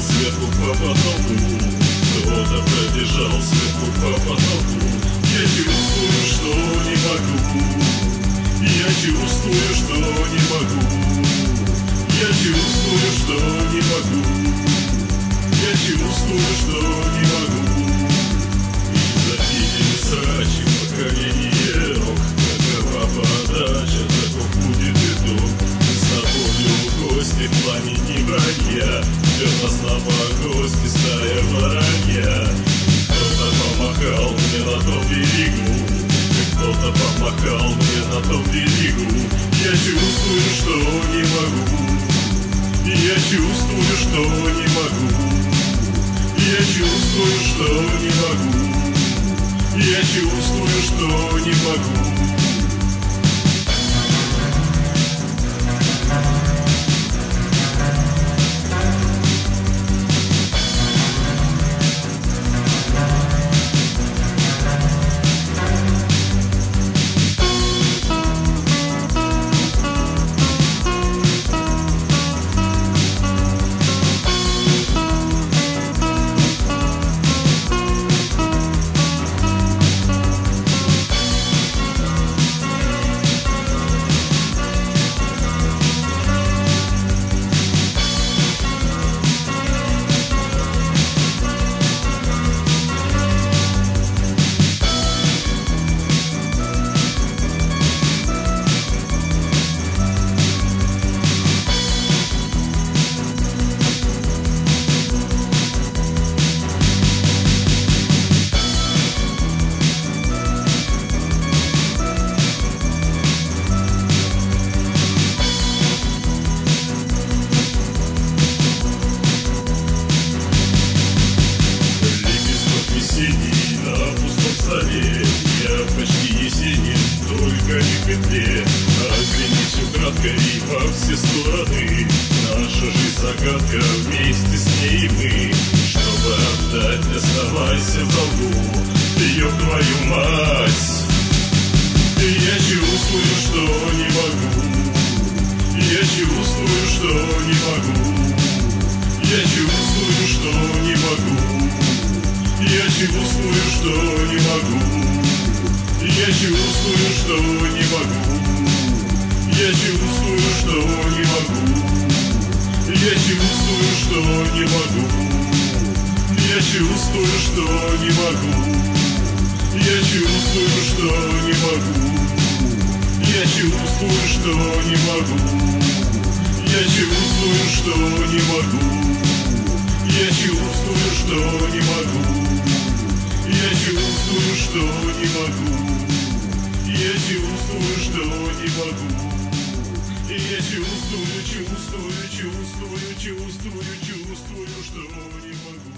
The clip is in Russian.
сверху по потолку, кто-то пробежал сверху по потолку. Я чувствую, что не могу, я чувствую, что не могу, я чувствую, что не могу, я чувствую, что не могу. И забили срачи поколение рок, какова подача, таков будет итог. Мы с тобою гости в пламени вранья, ждет нас на погосте стая воронья. Кто-то помахал мне на том берегу, кто-то помахал мне на том берегу. Я чувствую, что не могу, я чувствую, что не могу, я чувствую, что не могу, я чувствую, что не могу. Я почти есенин, только не в петле. Оглянись украдкой во все стороны. Наша жизнь загадка, вместе с ней мы. Чтобы отдать, оставайся в долгу. Ёб твою мать. Я чувствую, что не могу, я чувствую, что не могу, я чувствую, что не могу, я чувствую, что не могу, я чувствую, что не могу, я чувствую, что не могу, я чувствую, что не могу, я чувствую, что не могу, я чувствую, что не могу, я чувствую, что не могу, я чувствую, что не могу, я чувствую, что не могу, я чувствую, что не могу, я чувствую, что не могу, я чувствую, чувствую, чувствую, чувствую, чувствую, что не могу.